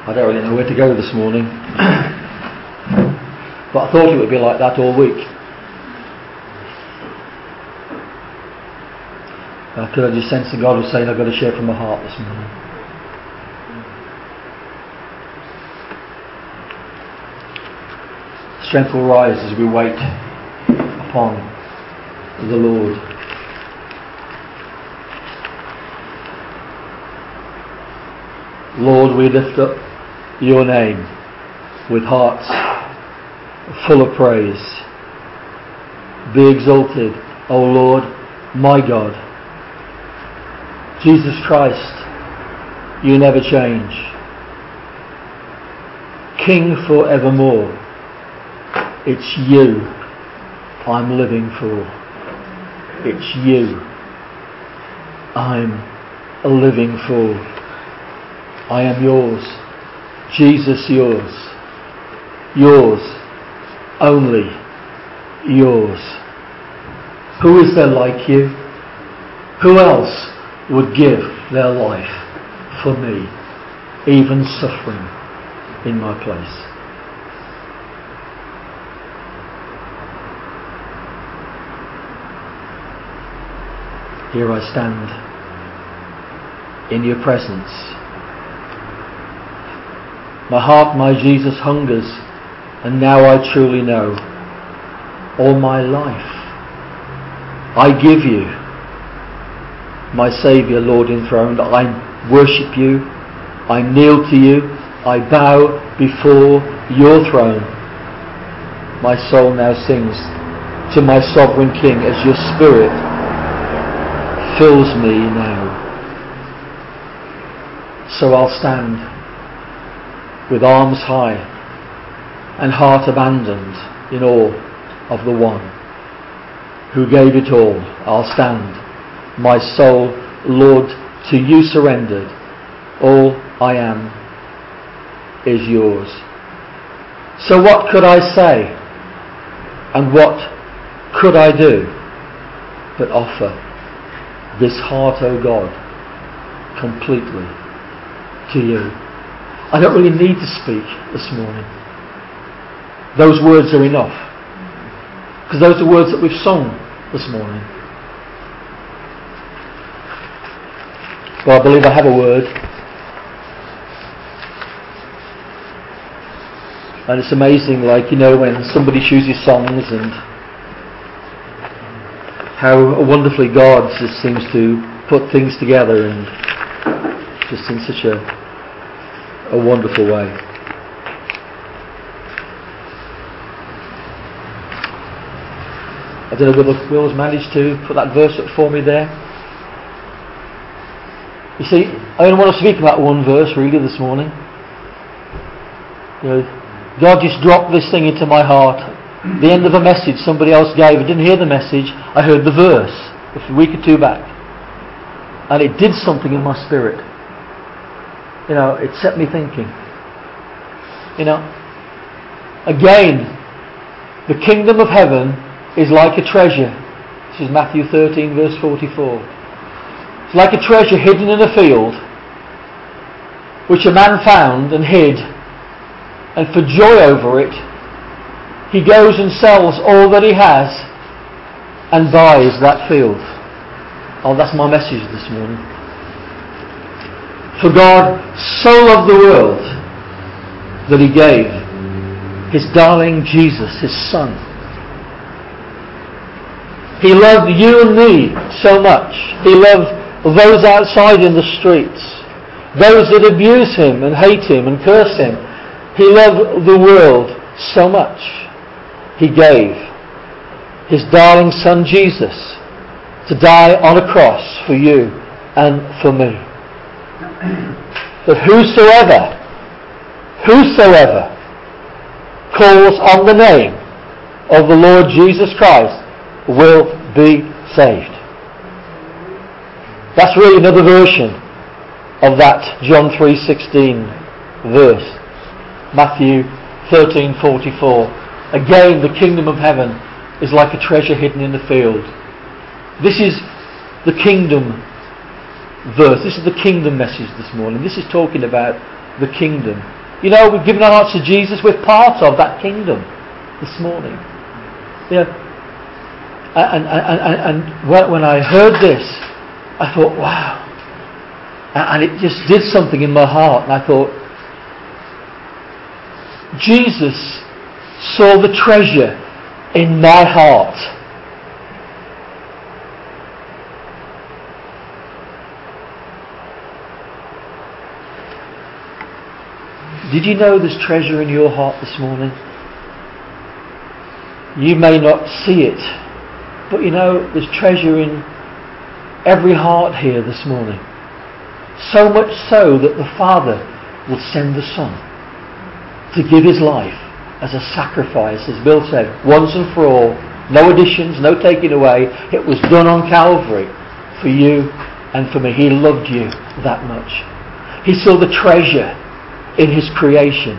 I don't really know where to go this morning. But I thought it would be like that all week. Could I just sense that God was saying, I've got to share from my heart this morning. Strength will rise as we wait upon the Lord. Lord, we lift up your name with hearts full of praise. Be exalted, O Lord, my God. Jesus Christ, you never change. King forevermore. It's you I'm living for. It's you I'm living for. I am yours. Jesus, yours. Yours. Only yours. Who is there like you? Who else would give their life for me, even suffering in my place? Here I stand in your presence. My heart, my Jesus, hungers, and now I truly know. All my life I give you, my Saviour, Lord enthroned. I worship you, I kneel to you, I bow before your throne. My soul now sings to my sovereign King as your Spirit fills me now. So I'll stand with arms high and heart abandoned in awe of the one who gave it all. I'll stand, my soul, Lord, to you surrendered. All I am is yours. So what could I say, and what could I do but offer this heart, O God, completely to you? I don't really need to speak this morning. Those words are enough, because those are words that we've sung this morning. But I believe I have a word, and it's amazing, like, you know, when somebody chooses songs and how wonderfully God just seems to put things together, and just in such a wonderful way. I don't know whether Will's managed to put that verse up for me there. You see, I only want to speak about one verse really this morning. You know, God just dropped this thing into my heart. The end of a message somebody else gave. I didn't hear the message. I heard the verse a week or two back, and it did something in my spirit. You know, it set me thinking. You know, again, the kingdom of heaven is like a treasure. This is Matthew 13 verse 44. It's like a treasure hidden in a field, which a man found and hid, and for joy over it he goes and sells all that he has and buys that field. Oh, that's my message this morning. For God so loved the world that he gave his darling Jesus, his Son. He loved you and me so much. He loved those outside in the streets, those that abuse him and hate him and curse him. He loved the world so much. He gave his darling Son Jesus to die on a cross for you and for me. That whosoever calls on the name of the Lord Jesus Christ will be saved. That's really another version of that John 3:16 verse. Matthew 13:44. Again, the kingdom of heaven is like a treasure hidden in the field. This is the kingdom verse. This is the kingdom message this morning. This is talking about the kingdom. You know, we've given our hearts to Jesus. We're part of that kingdom this morning. You know, and when I heard this, I thought, wow. And it just did something in my heart. And I thought, Jesus saw the treasure in my heart. Did you know there's treasure in your heart this morning? You may not see it, but you know there's treasure in every heart here this morning. So much so that the Father will send the Son to give His life as a sacrifice, as Bill said, once and for all. No additions, no taking away. It was done on Calvary for you and for me. He loved you that much. He saw the treasure in His creation.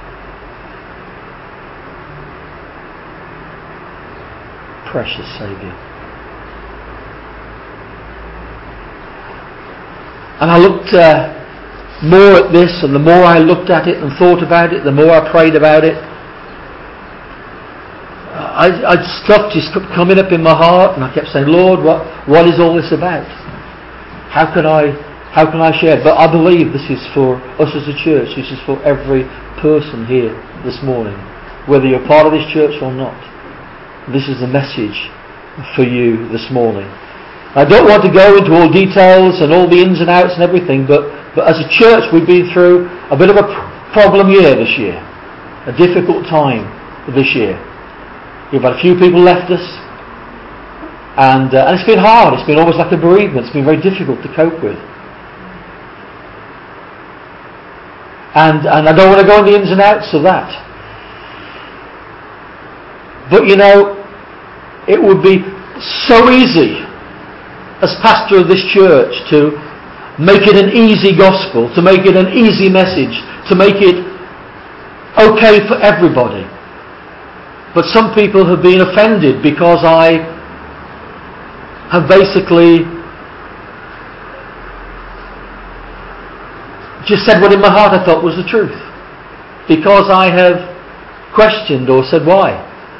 Precious Saviour. And I looked more at this, and the more I looked at it and thought about it, the more I prayed about it, stuff just kept coming up in my heart, and I kept saying, Lord, what is all this about? How can I share? But I believe this is for us as a church. This is for every person here this morning, whether you're part of this church or not. This is the message for you this morning. I don't want to go into all details and all the ins and outs and everything, but as a church we've been through a bit of a problem year this year. A difficult time this year. We've had a few people left us, and it's been hard. It's been almost like a bereavement. It's been very difficult to cope with. And I don't want to go into the ins and outs of that. But you know, it would be so easy as pastor of this church to make it an easy gospel, to make it an easy message, to make it okay for everybody. But some people have been offended because I have basically just said what in my heart I thought was the truth. Because I have questioned or said why.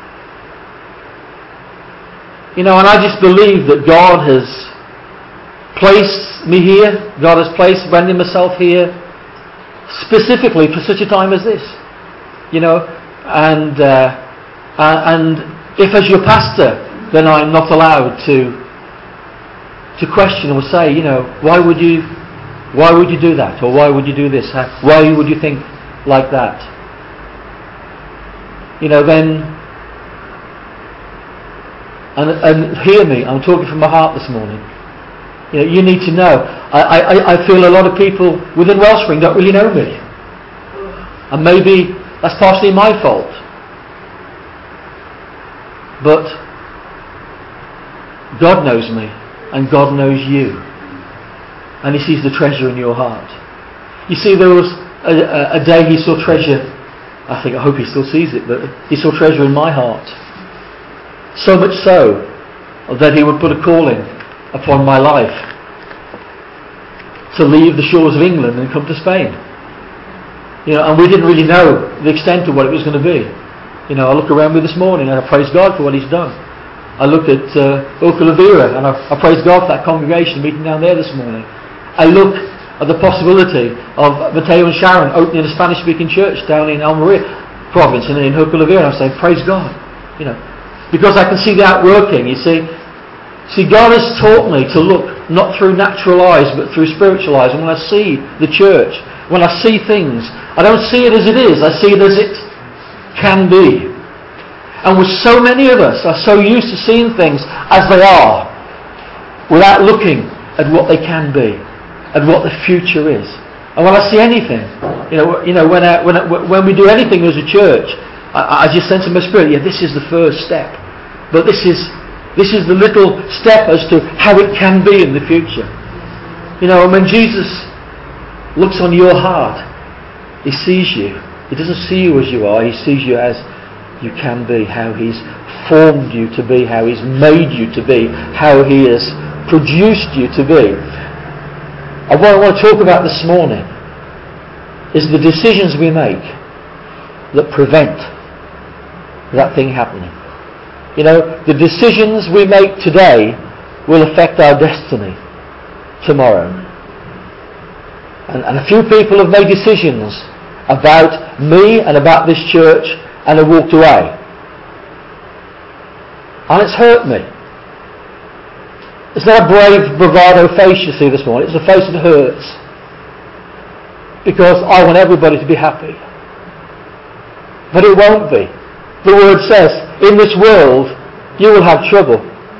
You know, and I just believe that God has placed me here. God has placed Brendan and myself here specifically for such a time as this. You know, and if as your pastor, then I'm not allowed to question or say, you know, why would you do that, or why would you do this? Why would you think like that? You know, then. And hear me, I'm talking from my heart this morning. You know, you need to know. I feel a lot of people within Wellspring don't really know me. And maybe that's partially my fault. But God knows me, and God knows you. And He sees the treasure in your heart. You see, there was a day He saw treasure. I hope He still sees it, but He saw treasure in my heart. So much so that He would put a calling upon my life to leave the shores of England and come to Spain. You know, and we didn't really know the extent of what it was going to be. You know, I look around me this morning and I praise God for what He's done. I look at Ocalavera and I praise God for that congregation meeting down there this morning. I look at the possibility of Mateo and Sharon opening a Spanish-speaking church down in Almeria province and in Ocalavera, and I say, praise God. You know, because I can see the outworking, you see. See, God has taught me to look not through natural eyes but through spiritual eyes. And when I see the church, when I see things, I don't see it as it is, I see it as it can be. And with so many of us are so used to seeing things as they are without looking at what they can be and what the future is. And when I see anything, when we do anything as a church, I just sense in my spirit, this is the first step. But this is the little step as to how it can be in the future. You know, and when Jesus looks on your heart, He sees you. He doesn't see you as you are. He sees you as you can be, how He's formed you to be, how He's made you to be, how He has produced you to be. And what I want to talk about this morning is the decisions we make that prevent that thing happening. You know, the decisions we make today will affect our destiny tomorrow. And a few people have made decisions about me and about this church and have walked away. And it's hurt me. It's not a brave bravado face you see this morning. It's a face that hurts. Because I want everybody to be happy. But it won't be. The Word says, in this world you will have trouble.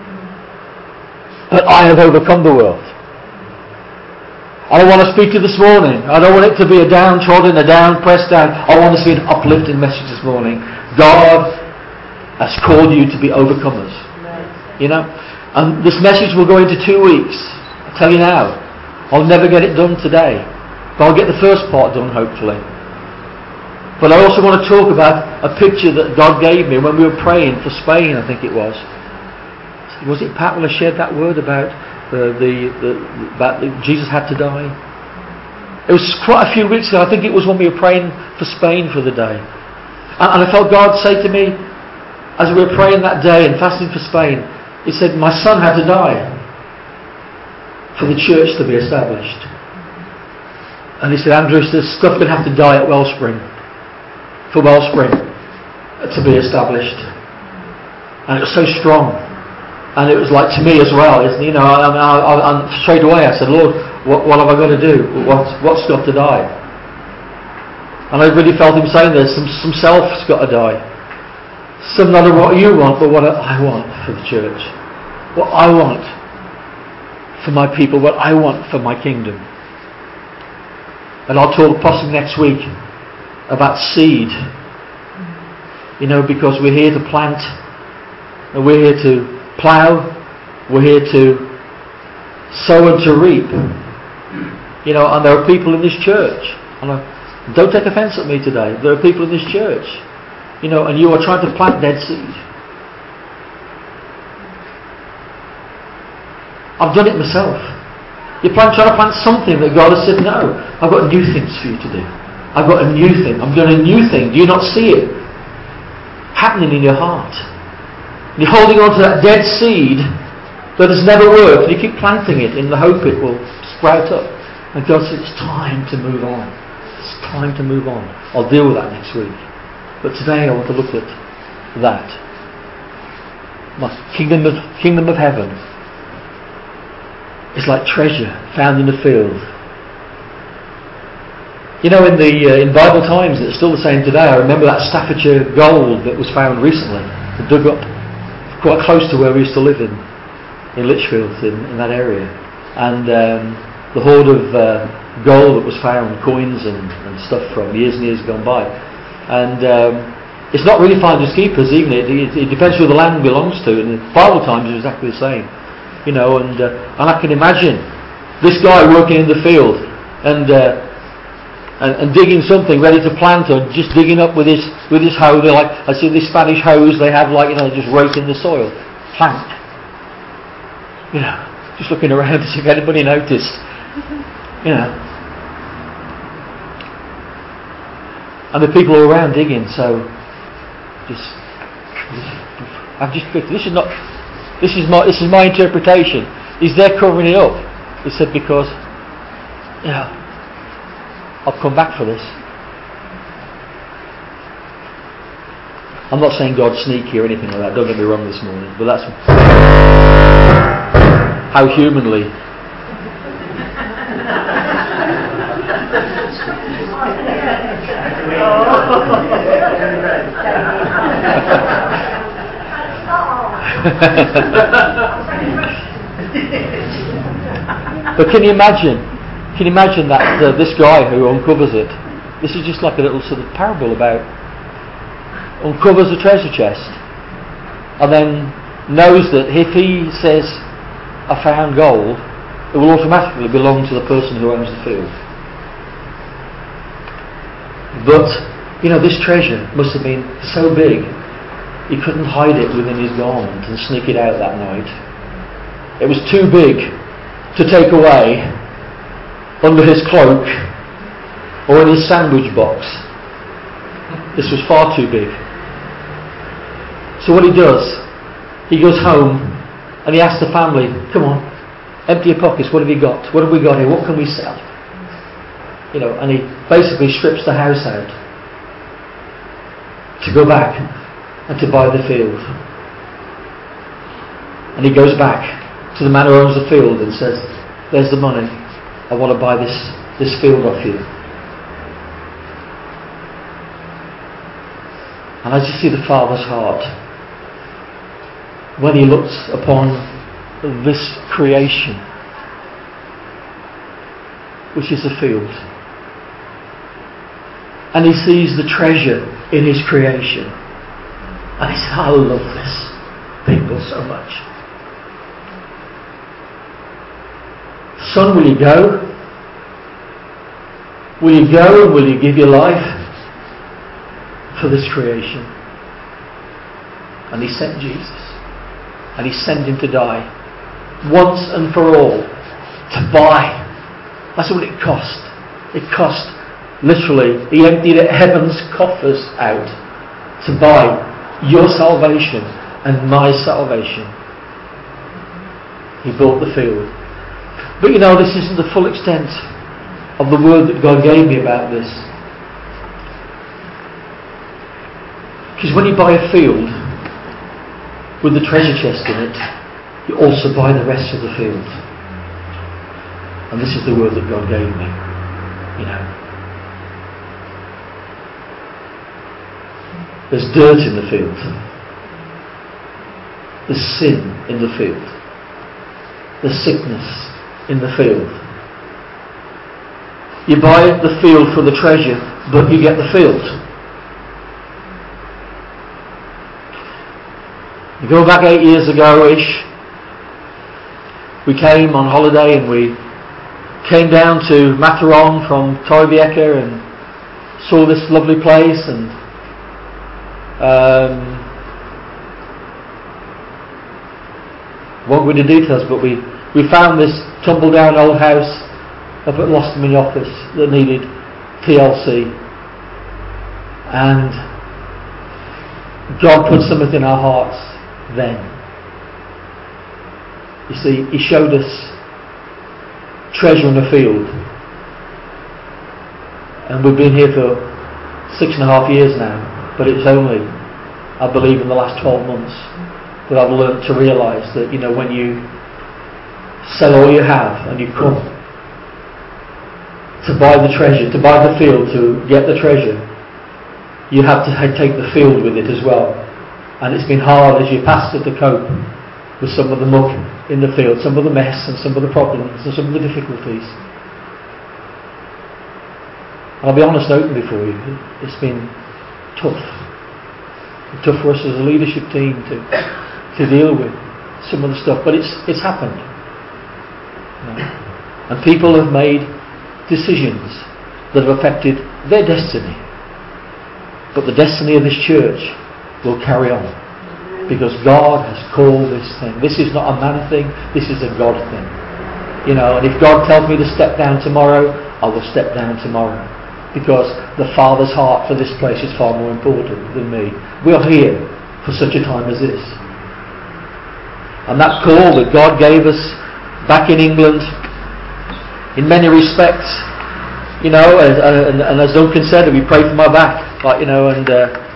But I have overcome the world. And I want to speak to you this morning. I don't want it to be a downtrodden, a down, pressed down. I want this to be an uplifting message this morning. God has called you to be overcomers. You know? And this message will go into 2 weeks. I tell you now, I'll never get it done today. But I'll get the first part done, hopefully. But I also want to talk about a picture that God gave me when we were praying for Spain, I think it was. Was it Pat when I shared that word about Jesus had to die? It was quite a few weeks ago. I think it was when we were praying for Spain for the day. And I felt God say to me, as we were praying that day and fasting for Spain, He said, my son had to die for the church to be established. And He said, Andrew, there's stuff going to have to die at Wellspring for Wellspring to be established. And it was so strong. And it was like to me as well, you know, and straight away I said, Lord, what have I got to do? What's got to die? And I really felt Him saying this, some self's got to die. Some not what you want, but what I want for the church. What I want for my people, what I want for my kingdom. And I'll talk possibly next week about seed. You know, because we're here to plant, and we're here to plough, we're here to sow and to reap. You know, and there are people in this church, and don't take offence at me today, there are people in this church, you know, and you are trying to plant dead seed. I've done it myself. You're trying to plant something that God has said, no, I've got new things for you to do. I've got a new thing. I'm doing a new thing. Do you not see it happening in your heart? You're holding on to that dead seed that has never worked. You keep planting it in the hope it will sprout up. And God said, it's time to move on. It's time to move on. I'll deal with that next week. But today I want to look at that. My kingdom of heaven is like treasure found in the field. You know, in Bible times, it's still the same today. I remember that Staffordshire gold that was found recently, dug up quite close to where we used to live in Lichfield, in that area. And the hoard of gold that was found, coins and stuff from years and years gone by. And it's not really finders keepers, even. It depends who the land belongs to. And in Bible times, it was exactly the same. You know, and I can imagine this guy working in the field and digging something ready to plant, or just digging up with his hoe. They're like, I see these Spanish hoes they have, like, you know, just raking the soil, plant. You know, just looking around to see if anybody noticed. You know, and the people are around digging. So, I've just picked. This is my interpretation. He's there covering it up. He said, because, you know, I'll come back for this. I'm not saying God's sneaky or anything like that. Don't get me wrong this morning. But that's how humanly. But can you imagine that this guy who uncovers it, this is just like a little sort of parable about, uncovers the treasure chest and then knows that if he says, I found gold, it will automatically belong to the person who owns the field. But, you know, this treasure must have been so big he couldn't hide it within his garment and sneak it out that night. It was too big to take away under his cloak or in his sandwich box. This was far too big. So what he does, he goes home and he asks the family, come on, empty your pockets, what have you got? What have we got here? What can we sell? And he basically strips the house out to go back and to buy the field. And he goes back to the man who owns the field and says, there's the money, I want to buy this field off you. And as you see the Father's heart, when he looks upon this creation, which is a field, and he sees the treasure in his creation, and he says, I love this people so much. Son, will you go? Will you go and will you give your life for this creation? And he sent Jesus. And he sent him to die. Once and for all. To buy. That's what it cost. It cost, literally, he emptied heaven's coffers out to buy your salvation and my salvation. He bought the field. But this isn't the full extent of the word that God gave me about this. Because when you buy a field with the treasure chest in it, you also buy the rest of the field. And this is the word that God gave me. There's dirt in the field. There's sin in the field. There's sickness in the field. You buy the field for the treasure, but you get the field. You go back 8 years ago-ish, we came on holiday and we came down to Mataron from Torrevieja and saw this lovely place, and won't go into details, but we found this tumble down old house up at Lostermann-Jochus that needed TLC, and God put something in our hearts then. You see, he showed us treasure in a field, and we've been here for 6.5 years now, but it's only, I believe, in the last 12 months that I've learned to realise that when you sell all you have and you come to buy the treasure, to buy the field, to get the treasure, you have to take the field with it as well. And it's been hard as your pastor to cope with some of the muck in the field, some of the mess and some of the problems and some of the difficulties. And I'll be honest openly for you, it's been tough. It's tough for us as a leadership team to deal with some of the stuff, but it's happened. And people have made decisions that have affected their destiny. But the destiny of this church will carry on, because God has called this thing. This is not a man thing, this is a God thing. And if God tells me to step down tomorrow, I will step down tomorrow, because the Father's heart for this place is far more important than me. We are here for such a time as this. And that call that God gave us back in England, in many respects, and as Duncan said, we prayed for my back, and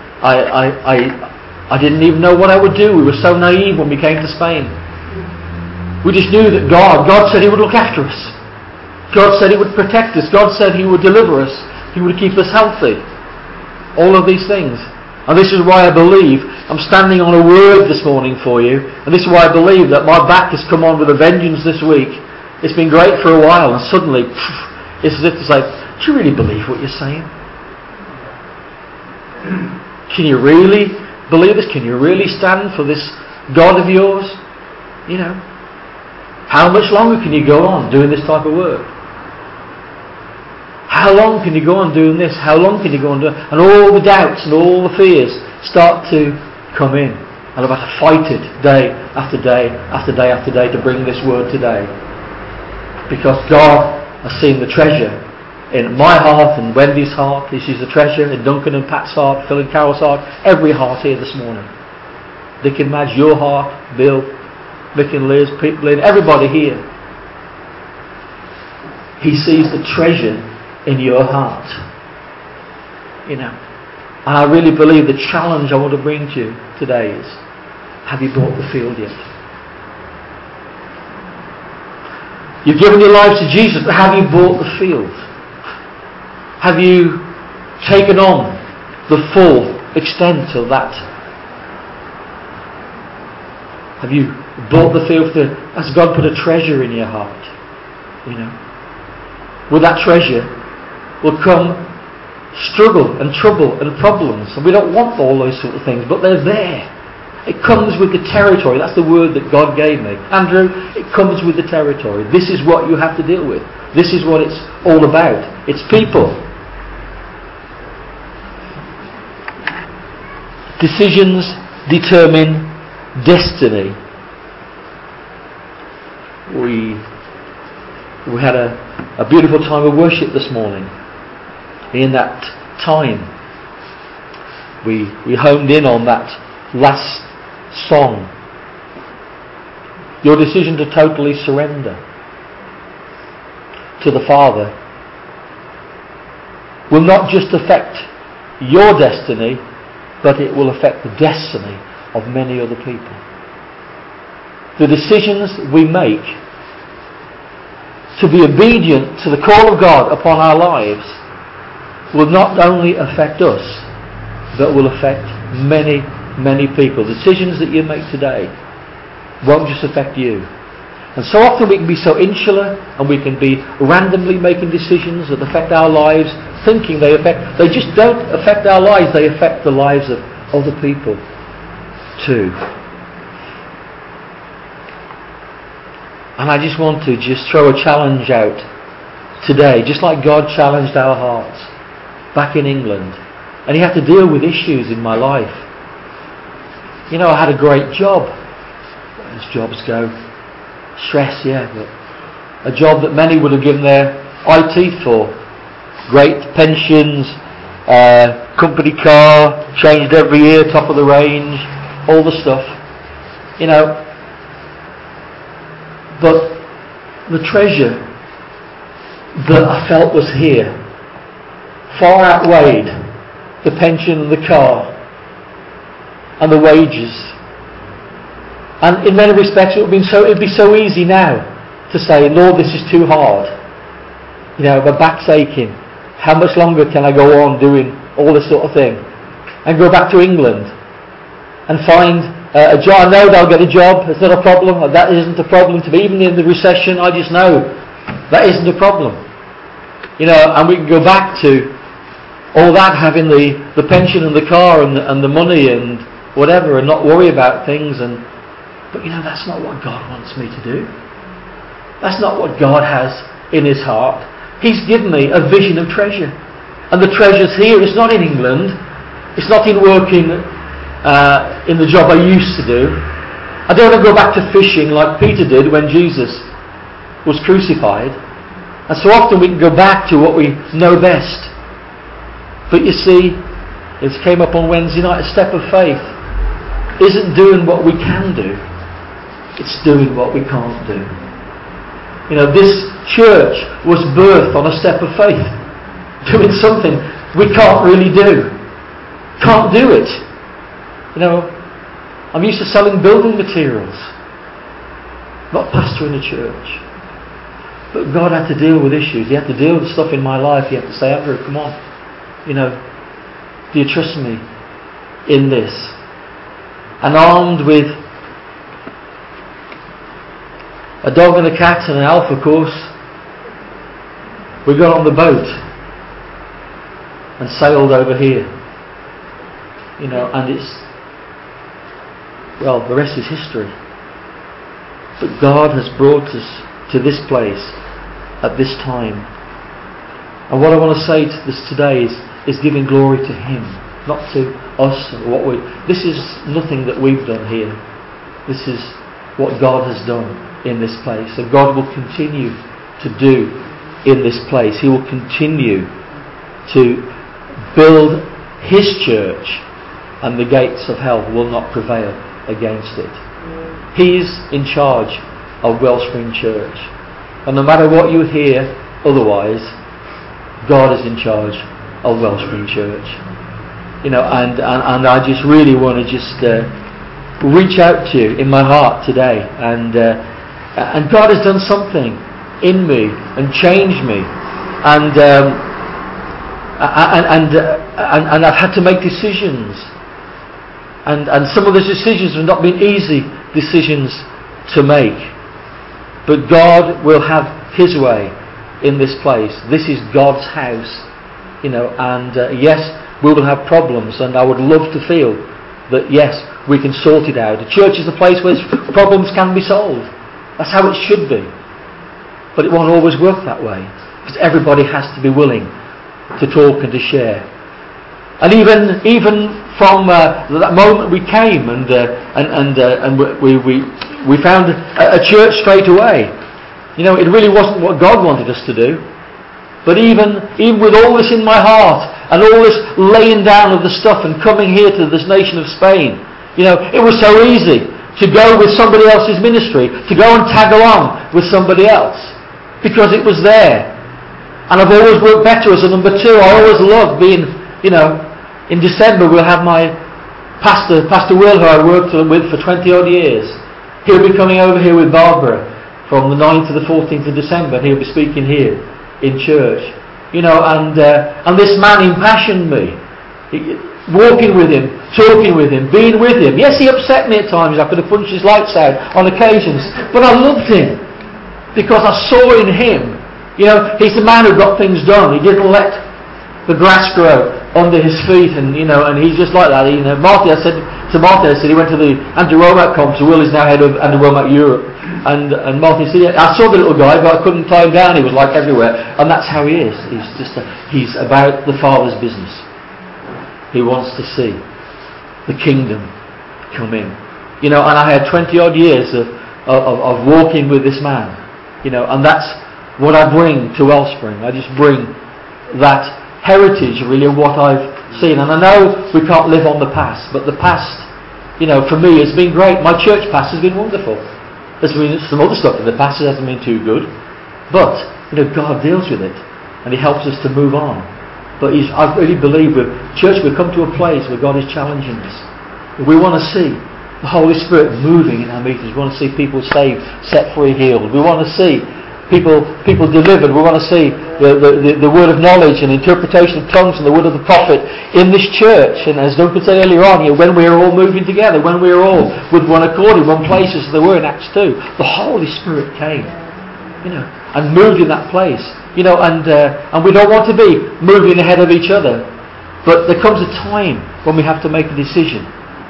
I didn't even know what I would do. We were so naive when we came to Spain. We just knew that God said He would look after us. God said He would protect us. God said He would deliver us. He would keep us healthy. All of these things. And this is why I believe I'm standing on a word this morning for you. And this is why I believe that my back has come on with a vengeance this week. It's been great for a while, and suddenly it's as if it's like, do you really believe what you're saying? Can you really believe this? Can you really stand for this God of yours? How much longer can you go on doing this type of work? How long can you go on doing this? How long can you go on doing? And all the doubts and all the fears start to come in, and I've had to fight it day after day after day after day to bring this word today, because God has seen the treasure in my heart and Wendy's heart. This is a treasure in Duncan and Pat's heart, Phil and Carol's heart, every heart here this morning. Dick and Madge, your heart, Bill, Mick and Liz, Pete, Lynn, everybody here. He sees the treasure in your heart. And I really believe the challenge I want to bring to you today is, have you bought the field yet? You've given your lives to Jesus, but have you bought the field? Have you taken on the full extent of that? Have you bought the field? Has God put a treasure in your heart? With that treasure will come struggle and trouble and problems. And we don't want all those sort of things, but they're there. It comes with the territory. That's the word that God gave me. Andrew, it comes with the territory. This is what you have to deal with. This is what it's all about. It's people. Decisions determine destiny. We had a beautiful time of worship this morning. In that time, we homed in on that last song. Your decision to totally surrender to the Father will not just affect your destiny, but it will affect the destiny of many other people. The decisions we make to be obedient to the call of God upon our lives will not only affect us, but will affect many, many people. Decisions that you make today won't just affect you. And so often we can be so insular, and we can be randomly making decisions that affect our lives, thinking they just don't affect our lives, they affect the lives of other people too. And I just want to throw a challenge out today, just like God challenged our hearts back in England. And He had to deal with issues in my life. I had a great job. As jobs go. Stress, yeah. But a job that many would have given their eye teeth for. Great pensions, company car, changed every year, top of the range, all the stuff. But the treasure that I felt was here far outweighed the pension and the car and the wages. And in many respects it'd be so easy now to say, Lord, this is too hard. My back's aching. How much longer can I go on doing all this sort of thing? And go back to England and find a job. I know they'll get a job. It's not a problem. That isn't a problem to me. Even in the recession, I just know that isn't a problem. And we can go back to all that, having the pension and the car and the money and whatever, and not worry about things. But that's not what God wants me to do. That's not what God has in His heart. He's given me a vision of treasure. And the treasure's here. It's not in England. It's not in working in the job I used to do. I don't want to go back to fishing like Peter did when Jesus was crucified. And so often we can go back to what we know best. But you see, it came up on Wednesday night, a step of faith isn't doing what we can do. It's doing what we can't do. This church was birthed on a step of faith. Doing something we can't really do. Can't do it. I'm used to selling building materials, not pastoring a church. But God had to deal with issues. He had to deal with stuff in my life. He had to say, Andrew, come on. Do you trust me in this? And armed with a dog and a cat and an elf, of course, we got on the boat and sailed over here. And the rest is history. But God has brought us to this place at this time. And what I want to say to this today is giving glory to Him, not to us and what we. This is nothing that we've done here. This is what God has done in this place, and God will continue to do in this place. He will continue to build His church, and the gates of hell will not prevail against it. He's in charge of Wellspring Church. And no matter what you hear otherwise, God is in charge of Wellspring Church. And I just really want to just reach out to you in my heart today. And God has done something in me and changed me. And I've had to make decisions. And some of those decisions have not been easy decisions to make. But God will have His way in this place. This is God's house. Yes, we will have problems, and I would love to feel that, yes, we can sort it out. The church is a place where problems can be solved. That's how it should be. But it won't always work that way, because everybody has to be willing to talk and to share. And even from that moment we came and we found a church straight away. It really wasn't what God wanted us to do. But even with all this in my heart and all this laying down of the stuff and coming here to this nation of Spain, it was so easy to go with somebody else's ministry, to go and tag along with somebody else, because it was there. And I've always worked better as a number two. I always loved being, in December we'll have my Pastor Will, who I worked with for 20 odd years. He'll be coming over here with Barbara from the 9th to the 14th of December. He'll be speaking here in church. And this man impassioned me. Walking with him, talking with him, being with him. Yes, he upset me at times. I could have punched his lights out on occasions. But I loved him because I saw in him, he's the man who got things done. He didn't let the grass grow under his feet, and he's just like that. Marty, I said he went to the Anti-Womack conference. Will is now head of Anti-Womack Europe, and Marty said, I saw the little guy, but I couldn't tie him down. He was like everywhere, and that's how he is. He's about the Father's business. He wants to see the kingdom come in, and I had 20 odd years of walking with this man, and that's what I bring to Wellspring. I just bring that heritage really of what I've seen. And I know we can't live on the past, but the past, for me has been great. My church past has been wonderful. There's been some other stuff in the past that hasn't been too good, but God deals with it and He helps us to move on. But I really believe with church we've come to a place where God is challenging us. We want to see the Holy Spirit moving in our meetings. We want to see people saved, set free, healed. We want to see people delivered. We want to see the word of knowledge and interpretation of tongues and the word of the prophet in this church. And as Duncan said earlier on, when we are all moving together, when we are all with one accord in one place, as they were in Acts 2, the Holy Spirit came, and moved in that place. And we don't want to be moving ahead of each other, but there comes a time when we have to make a decision.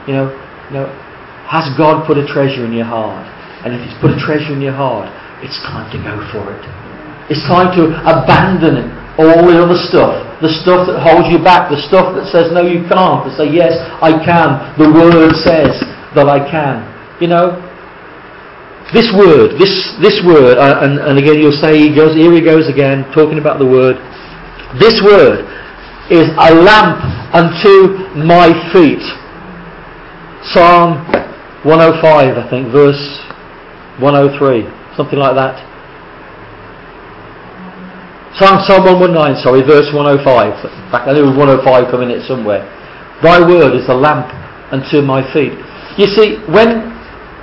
Has God put a treasure in your heart? And if He's put a treasure in your heart, it's time to go for it. It's time to abandon all the other stuff. The stuff that holds you back. The stuff that says, no, you can't. To say, yes, I can. The Word says that I can. This word, and again you'll say, here he goes again, talking about the Word. This Word is a lamp unto my feet. Psalm 105, I think, verse 103. Something like that. Psalm 119, verse 105. Back, I knew 105 coming in it somewhere. Thy word is a lamp unto my feet. You see, when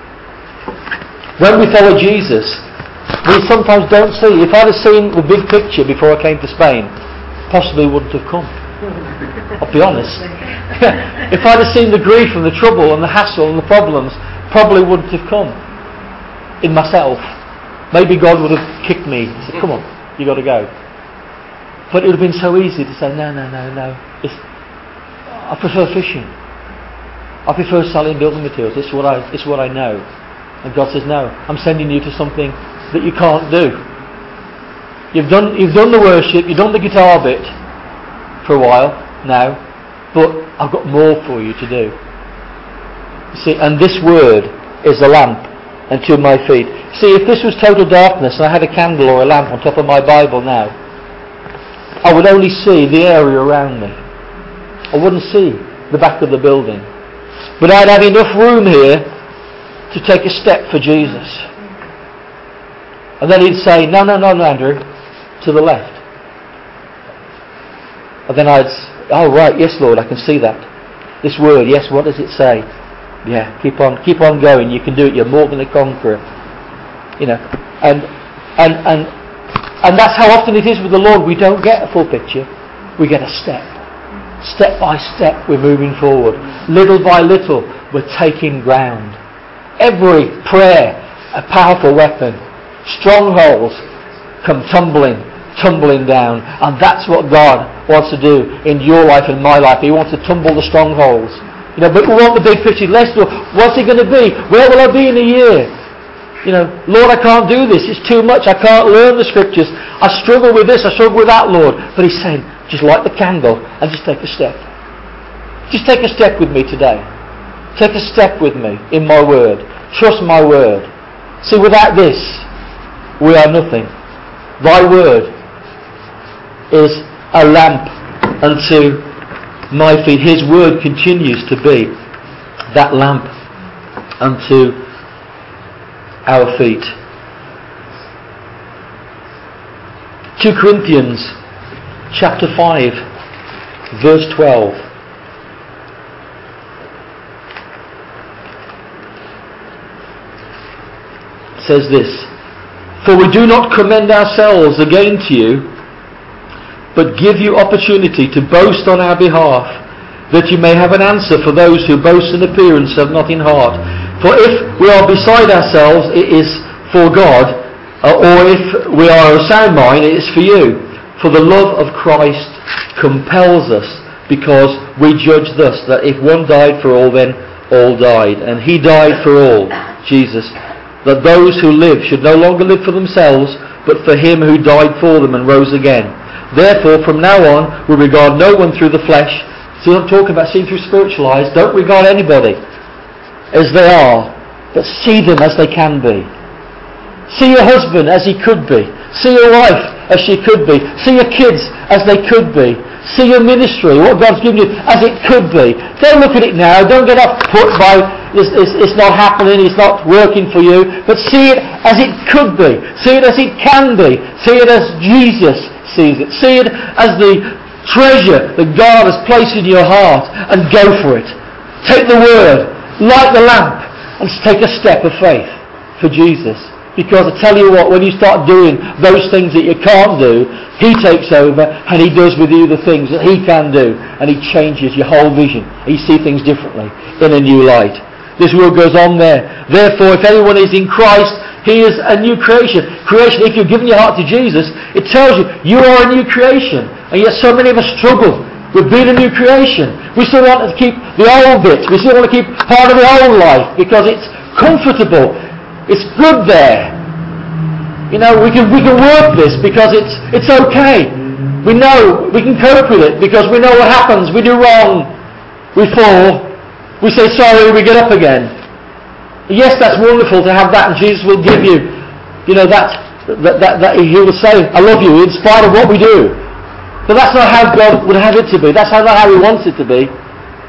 we follow Jesus, we sometimes don't see. If I'd have seen the big picture before I came to Spain, possibly wouldn't have come. I'll be honest. If I'd have seen the grief and the trouble and the hassle and the problems, probably wouldn't have come in myself. Maybe God would have kicked me and said, come on, you got to go. But it would have been so easy to say, no. I prefer fishing. I prefer selling building materials. It's what I know. And God says, no, I'm sending you to something that you can't do. You've done the worship, you've done the guitar bit for a while now, but I've got more for you to do. You see, and this word is a lamp and to my feet. See, if this was total darkness and I had a candle or a lamp on top of my Bible now, I would only see the area around me. I wouldn't see the back of the building. But I'd have enough room here to take a step for Jesus. And then he'd say, no, Andrew, to the left. And then I'd, oh right, yes Lord, I can see that. This word, yes, what does it say? Yeah, keep on going, you can do it, you're more than a conqueror. You know, and that's how often it is with the Lord. We don't get a full picture, we get a step. Step by step we're moving forward. Little by little we're taking ground. Every prayer, a powerful weapon. Strongholds come tumbling down. And that's what God wants to do in your life and my life. He wants to tumble the strongholds. You know, but we want the big picture. Let's do, what's it going to be? Where will I be in a year? You know, Lord, I can't do this. It's too much. I can't learn the scriptures. I struggle with this. I struggle with that, Lord. But he's saying, just light the candle and just take a step. Just take a step with me today. Take a step with me in my word. Trust my word. See, without this, we are nothing. Thy word is a lamp unto my feet. His word continues to be that lamp unto our feet. 2 Corinthians chapter 5 verse 12 says this: For we do not commend ourselves again to you, but give you opportunity to boast on our behalf, that you may have an answer for those who boast in appearance have not in heart. For if we are beside ourselves, it is for God, or if we are of sound mind, it is for you. For the love of Christ compels us, because we judge thus, that if one died for all, then all died. And he died for all, Jesus, that those who live should no longer live for themselves, but for him who died for them and rose again. Therefore, from now on, we regard no one through the flesh. See what I'm talking about, seeing through spiritual eyes. Don't regard anybody as they are, but see them as they can be. See your husband as he could be. See your wife as she could be. See your kids as they could be. See your ministry, what God's given you, as it could be. Don't look at it now. Don't get off put by it's not happening, it's not working for you. But see it as it could be. See it as it can be. See it as Jesus sees it. See it as the treasure that God has placed in your heart, and go for it. Take the word, light the lamp, and take a step of faith for Jesus. Because I tell you what, when you start doing those things that you can't do, he takes over and he does with you the things that he can do, and he changes your whole vision. And you see things differently in a new light. This word goes on there. Therefore, if anyone is in Christ, he is a new creation. If you've given your heart to Jesus, it tells you are a new creation. And yet so many of us struggle with being a new creation. We still want to keep the old bits. We still want to keep part of the old life because it's comfortable. It's good there. You know, we can work this because it's okay. We know we can cope with it because we know what happens. We do wrong. We fall. We say sorry. We get up again. Yes, that's wonderful to have that, and Jesus will give you, that He will say, "I love you," in spite of what we do. But that's not how God would have it to be. That's not how He wants it to be.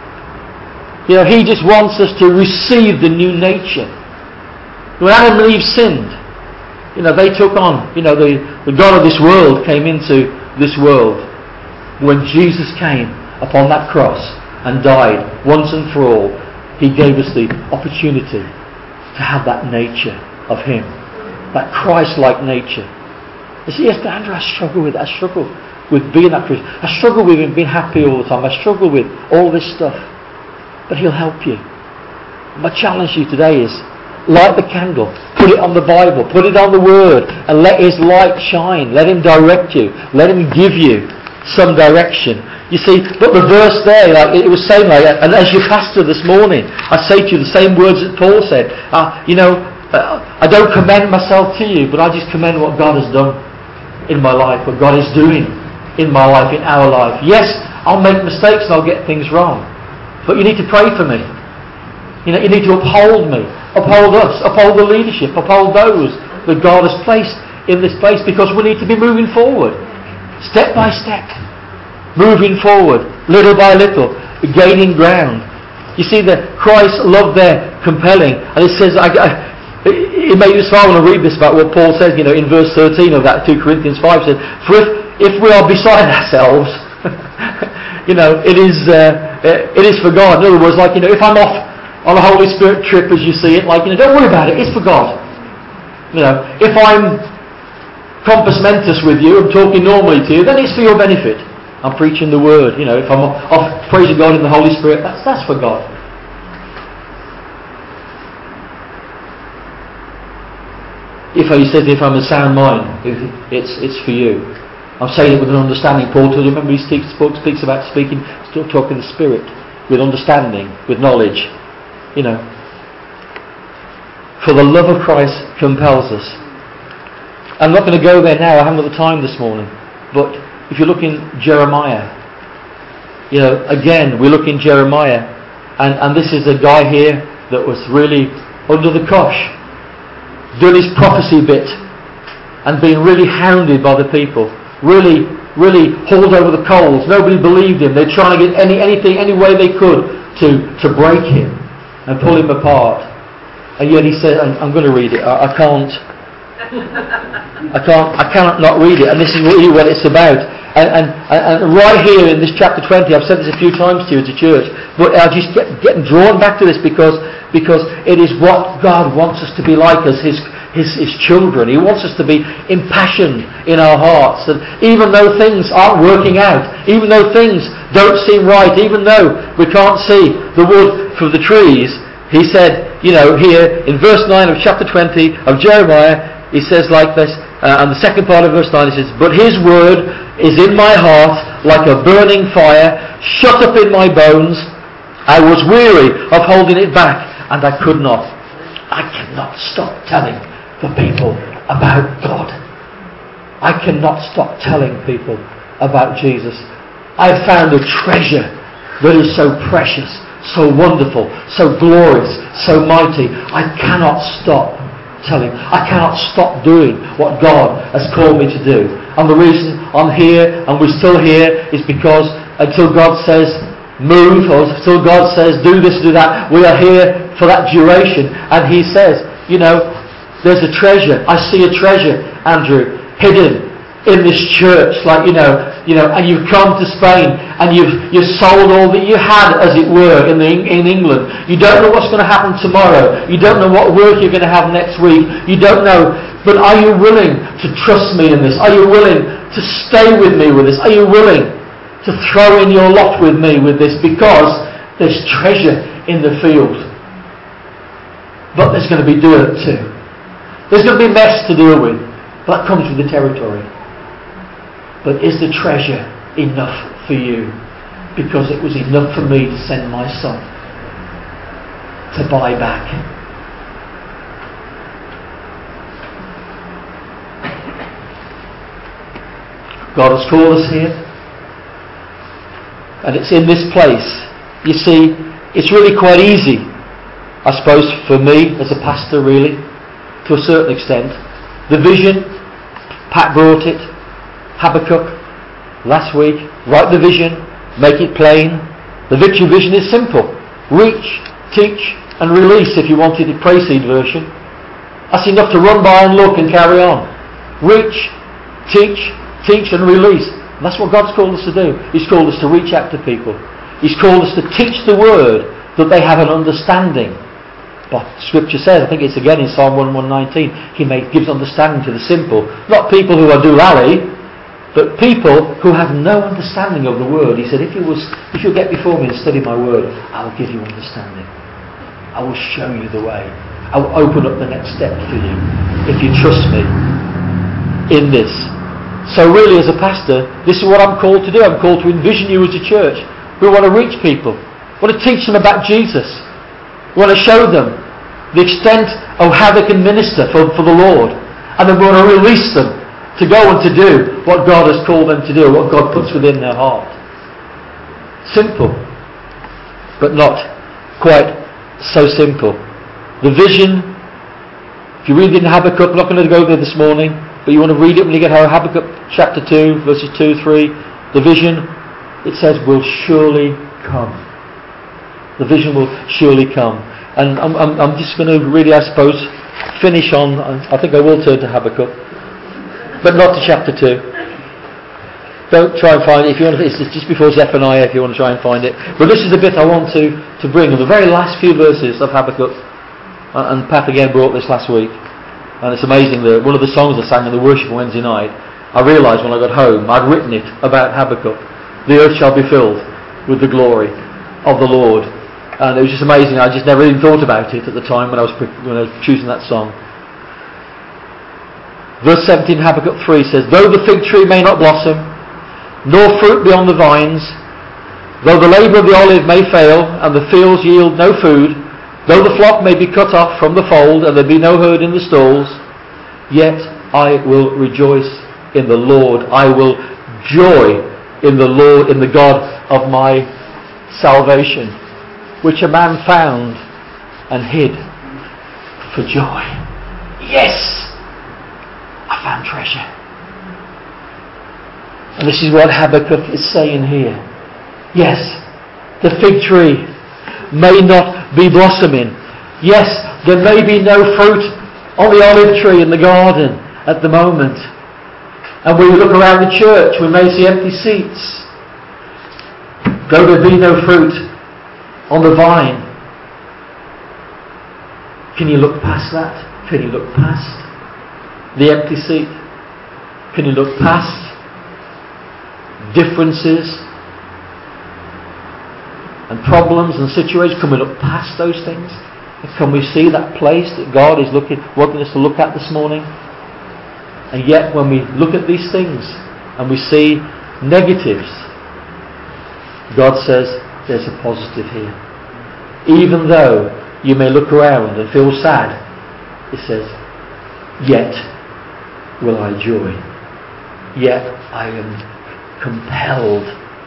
He just wants us to receive the new nature. When Adam and Eve sinned, they took on, the God of this world came into this world. When Jesus came upon that cross and died once and for all, He gave us the opportunity to have that nature of Him, that Christ-like nature. You see, yes, Andrew, I struggle with it. I struggle with being that Christian. I struggle with being happy all the time. I struggle with all this stuff. But He'll help you. My challenge to you today is, light the candle, put it on the Bible, put it on the Word, and let His light shine. Let Him direct you. Let Him give you some direction. You see, but the verse there, it was saying and as your pastor this morning, I say to you the same words that Paul said. I don't commend myself to you, but I just commend what God has done in my life, what God is doing in my life, in our life. Yes, I'll make mistakes and I'll get things wrong, but you need to pray for me. You need to uphold me. uphold us, uphold the leadership, uphold those that God has placed in this place, because we need to be moving forward, step by step, moving forward, little by little, gaining ground. You see that Christ's love there, compelling, and it says, it made me smile when I read this about what Paul says, in verse 13 of that 2 Corinthians 5, says, for if we are beside ourselves, it is for God. In other words, if I'm off on a Holy Spirit trip, as you see it, don't worry about it, it's for God. If I'm compos mentis with you, I'm talking normally to you, then it's for your benefit. I'm preaching the word. If I'm off praising God in the Holy Spirit, that's for God. He says, if I'm a sound mind, it's for you. I'm saying it with an understanding. Paul, remember, he speaks about talking the Spirit with understanding, with knowledge. For the love of Christ compels us. I'm not going to go there now. I haven't got the time this morning. But if you look in Jeremiah, again, we look in Jeremiah, and this is a guy here that was really under the cosh, done his prophecy bit, and being really hounded by the people, really hauled over the coals. Nobody believed him. They're trying to get any way they could to break him and pull him apart. And yet he said, I'm going to read it. I cannot not read it. And this is really what it's about. And right here in this chapter 20, I've said this a few times to you as a church, but I'll just getting drawn back to this because it is what God wants us to be like as His children. He wants us to be impassioned in our hearts. And even though things aren't working out, even though things don't seem right, even though we can't see the wood for the trees, He said, here in verse 9 of chapter 20 of Jeremiah, He says like this, and the second part of verse 9, He says, but His word is in my heart like a burning fire, shut up in my bones. I was weary of holding it back, and I could not. I cannot stop telling the people about God. I cannot stop telling people about Jesus. I've found a treasure that is so precious, so wonderful, so glorious, so mighty. I cannot stop telling. I cannot stop doing what God has called me to do. And the reason I'm here and we're still here is because until God says move, or until God says do this, do that, we are here for that duration. And He says, there's a treasure. I see a treasure, Andrew, hidden in this church, and you've come to Spain and you've sold all that you had, as it were, in England. You don't know what's going to happen tomorrow. You don't know what work you're going to have next week. You don't know. But are you willing to trust me in this? Are you willing to stay with me with this? Are you willing to throw in your lot with me with this? Because there's treasure in the field. But there's going to be dirt too. There's going to be mess to deal with. But that comes with the territory. But is the treasure enough for you? Because it was enough for me to send my son to buy back. God has called us here, and it's in this place. You see, it's really quite easy, I suppose, for me as a pastor, really, to a certain extent. The vision, Pat brought it, Habakkuk last week. Write the vision, make it plain. The victory vision is simple. Reach, teach and release, if you wanted the Prayseed version. That's enough to run by and look and carry on. Reach, teach and release. And that's what God's called us to do. He's called us to reach out to people. He's called us to teach the word that they have an understanding. But Scripture says, I think it's again in Psalm 119, He gives understanding to the simple. Not people who are doolally, but people who have no understanding of the word. He said, if you'll get before me and study my word, I will give you understanding. I will show you the way. I will open up the next step for you if you trust me in this. So really, as a pastor, this is what I'm called to do. I'm called to envision you as a church. We want to reach people. We want to teach them about Jesus. We want to show them the extent of how they can minister for the Lord. And then we want to release them to go and to do what God has called them to do, what God puts within their heart. Simple, but not quite so simple. The vision, if you read it in Habakkuk, I'm not going to go there this morning, but you want to read it when you get home, Habakkuk chapter 2, verses 2, 3, the vision, it says, will surely come. The vision will surely come. And I'm just going to really, I suppose, finish on, I think I will turn to Habakkuk, but not to chapter 2. Don't try and find it. If you want to, it's just before Zephaniah if you want to try and find it. But this is the bit I want to bring. The very last few verses of Habakkuk. And Pat again brought this last week. And it's amazing that one of the songs I sang in the worship on Wednesday night, I realised when I got home I'd written it about Habakkuk. The earth shall be filled with the glory of the Lord. And it was just amazing. I just never even thought about it at the time when I was choosing that song. Verse 17, Habakkuk 3 says, though the fig tree may not blossom, nor fruit be on the vines, though the labour of the olive may fail, and the fields yield no food, though the flock may be cut off from the fold, and there be no herd in the stalls, yet I will rejoice in the Lord. I will joy in the Lord, in the God of my salvation, which a man found and hid for joy. Yes! I found treasure. And this is what Habakkuk is saying here. Yes, the fig tree may not be blossoming. Yes, there may be no fruit on the olive tree in the garden at the moment. And when we look around the church, we may see empty seats. Though there be no fruit on the vine. Can you look past that? Can you look past the empty seat? Can you look past differences and problems and situations? Can we look past those things? Can we see that place that God is wanting us to look at this morning? And yet when we look at these things and we see negatives, God says there's a positive here. Even though you may look around and feel sad, it says, yet will I joy. Yet I am compelled.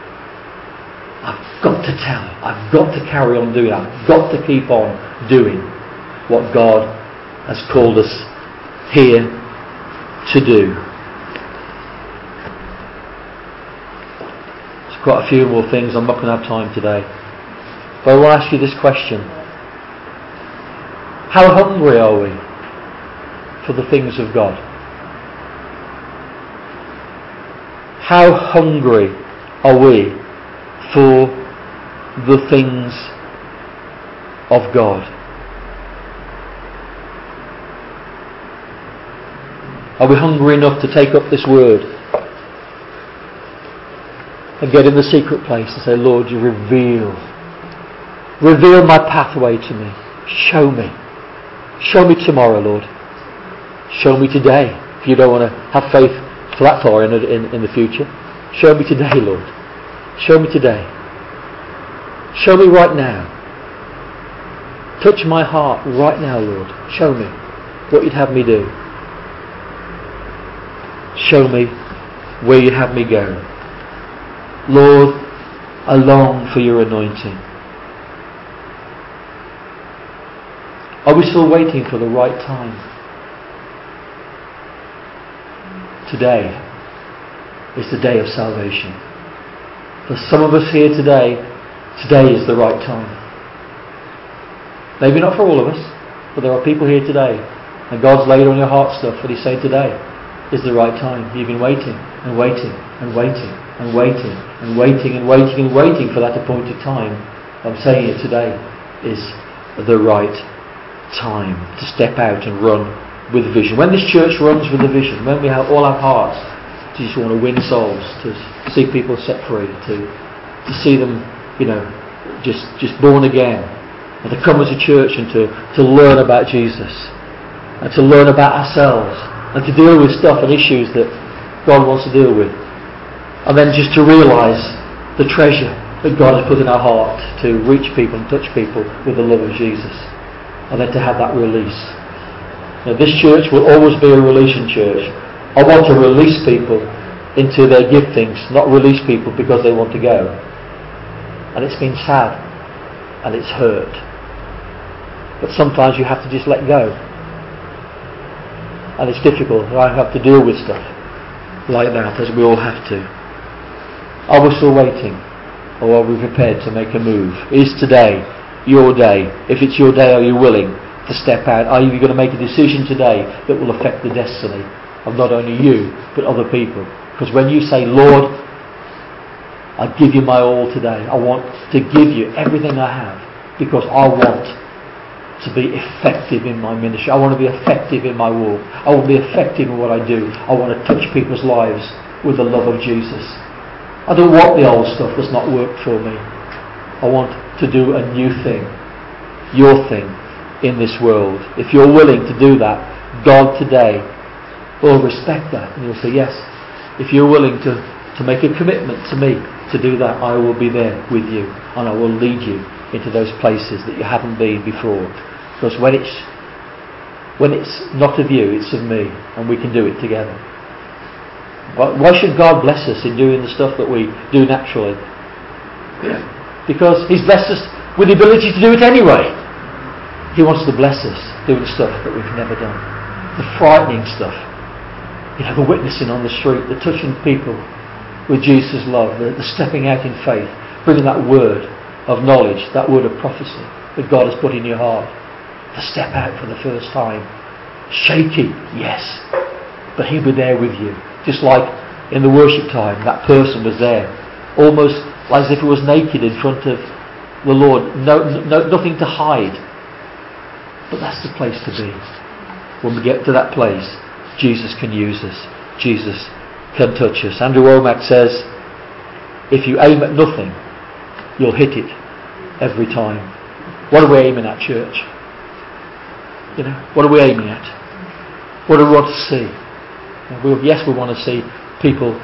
I've got to tell. I've got to carry on doing. I've got to keep on doing what God has called us here to do. There's quite a few more things. I'm not going to have time today. But I will ask you this question. How hungry are we for the things of God? How hungry are we for the things of God? Are we hungry enough to take up this word and get in the secret place and say, Lord, you reveal my pathway to me. Show me tomorrow, Lord. Show me today. If you don't want to have faith for that far in the future, show me today, Lord. Show me today. Show me right now. Touch my heart right now, Lord. Show me what you'd have me do. Show me where you'd have me go. Lord, I long for your anointing. Are we still waiting for the right time? Today is the day of salvation. For some of us here today is the right time. Maybe not for all of us, but there are people here today, and God's laid on your heart stuff, and He's saying today is the right time. You've been waiting and waiting and waiting and waiting and waiting and waiting and waiting for that appointed time. I'm saying it today is the right time to step out and run with vision. When this church runs with a vision, when we all have hearts to just want to win souls, to see people set free, to see them, just born again, and to come as a church and to learn about Jesus, and to learn about ourselves, and to deal with stuff and issues that God wants to deal with, and then just to realise the treasure that God has put in our heart to reach people and touch people with the love of Jesus, and then to have that release. Now, this church will always be a releasing church. I want to release people into their giftings, not release people because they want to go. And it's been sad, and it's hurt. But sometimes you have to just let go. And it's difficult. I have to deal with stuff like that, as we all have to. Are we still waiting? Or are we prepared to make a move? Is today your day? If it's your day, are you willing to step out? Are you going to make a decision today that will affect the destiny of not only you, but other people? Because when you say, Lord, I give you my all today. I want to give you everything I have because I want to be effective in my ministry. I want to be effective in my walk. I want to be effective in what I do. I want to touch people's lives with the love of Jesus. I don't want the old stuff that's not worked for me. I want to do a new thing, your thing in this world. If you're willing to do that, God today will respect that, and He'll say yes. If you're willing to make a commitment to me to do that, I will be there with you, and I will lead you into those places that you haven't been before. Because when it's not of you, it's of me, and we can do it together. Why should God bless us in doing the stuff that we do naturally? Because He's blessed us with the ability to do it anyway. He wants to bless us doing stuff that we've never done. The frightening stuff. The witnessing on the street, the touching people with Jesus' love, the stepping out in faith, bringing that word of knowledge, that word of prophecy that God has put in your heart. To step out for the first time. Shaky, yes. But He'll be there with you. Just like in the worship time, that person was there. Almost as if he was naked in front of the Lord. Nothing to hide. But that's the place to be. When we get to that place, Jesus can use us. Jesus can touch us. Andrew Womack says, if you aim at nothing, you'll hit it every time. What are we aiming at, church? What are we aiming at? What do we want to see? Yes, we want to see people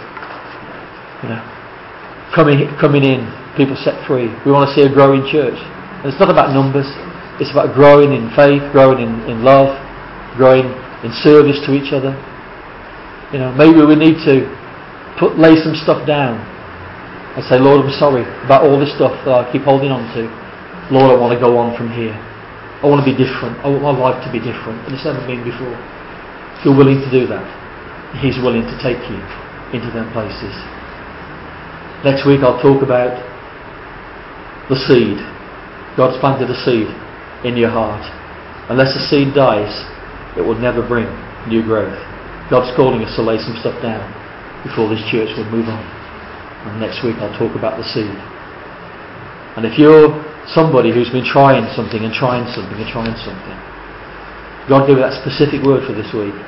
coming in, people set free. We want to see a growing church. And it's not about numbers. It's about growing in faith, growing in love, growing in service to each other. Maybe we need to lay some stuff down and say, Lord, I'm sorry about all this stuff that I keep holding on to. Lord, I want to go on from here. I want to be different. I want my life to be different. And it's never been before. If you're willing to do that, He's willing to take you into them places. Next week I'll talk about the seed. God's planted a seed in your heart. Unless the seed dies, it will never bring new growth. God's calling us to lay some stuff down before this church will move on. And next week I'll talk about the seed. And if you're somebody who's been trying something, God gave me that specific word for this week.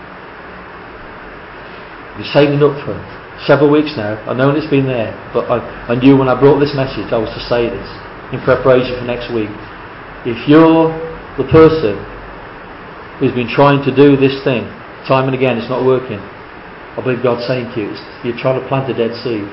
You're saving up for several weeks now. I know it's been there, but I knew when I brought this message I was to say this in preparation for next week. If you're the person who's been trying to do this thing time and again, it's not working, I believe God's saying to you, you're trying to plant a dead seed.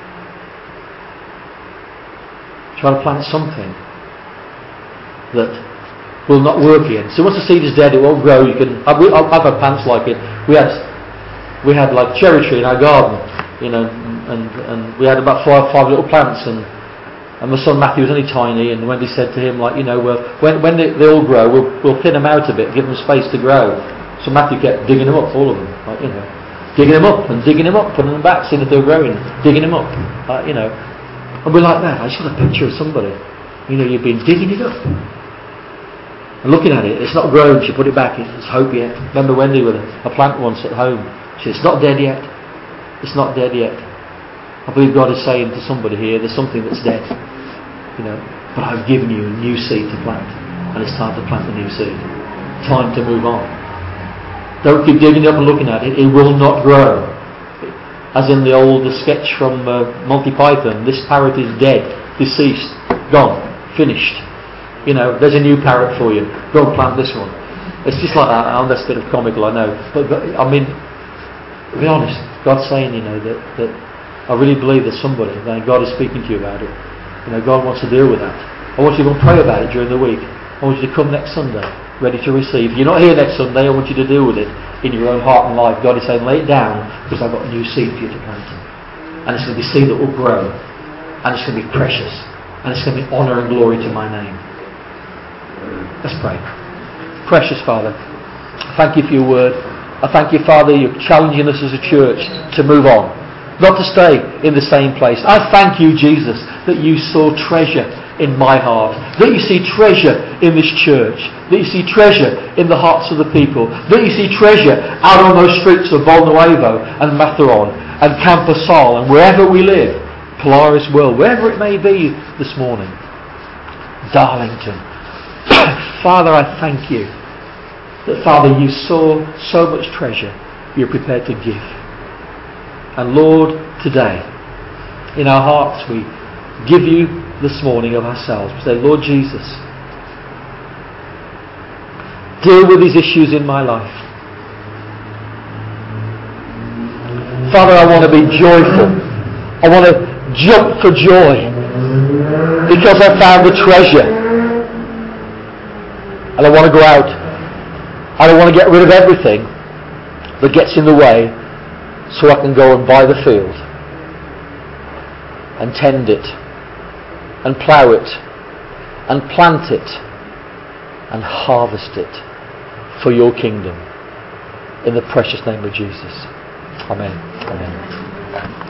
Trying to plant something that will not work again. So once the seed is dead, it won't grow. I've had plants like it. We had like cherry tree in our garden, and we had about five little plants, and my son Matthew was only tiny, and Wendy said to him, when they all grow, we'll thin them out a bit, give them space to grow. So Matthew kept digging them up, all of them, digging them up and digging them up, putting them back, seeing if they were growing, digging them up, And we're like that. I just got a picture of somebody. You've been digging it up. And looking at it, it's not grown. She put it back. It's hope yet. Remember Wendy with a plant once at home. She said, it's not dead yet. It's not dead yet. I believe God is saying to somebody here, there's something that's dead. But I've given you a new seed to plant. And it's time to plant the new seed. Time to move on. Don't keep digging it up and looking at it. It will not grow. As in the old sketch from Monty Python, this parrot is dead, deceased, gone, finished. There's a new parrot for you. Go and plant this one. It's just like that. That's a bit of comical, I know. But I mean, to be honest, God's saying, that I really believe there's somebody, that God is speaking to you about it. God wants to deal with that. I want you to go and pray about it during the week. I want you to come next Sunday, ready to receive. If you're not here next Sunday, I want you to deal with it in your own heart and life. God is saying, lay it down, because I've got a new seed for you to plant. And it's going to be seed that will grow. And it's going to be precious. And it's going to be honour and glory to my name. Let's pray. Precious Father, I thank you for your word. I thank you, Father, you're challenging us as a church to move on, not to stay in the same place. I thank you, Jesus, that you saw treasure in my heart, that you see treasure in this church, that you see treasure in the hearts of the people, that you see treasure out on those streets of Bolnuevo and Matheron and Camposal and wherever we live, Polaris World, wherever it may be this morning, Darlington. Father, I thank you that, Father, you saw so much treasure you're prepared to give. And Lord, today, in our hearts we give you this morning of ourselves. We say, Lord Jesus, deal with these issues in my life. Father, I want to be joyful. I want to jump for joy because I found the treasure. And I want to go out. I don't want to get rid of everything that gets in the way so I can go and buy the field and tend it and plough it and plant it and harvest it for your kingdom, in the precious name of Jesus. Amen. Amen.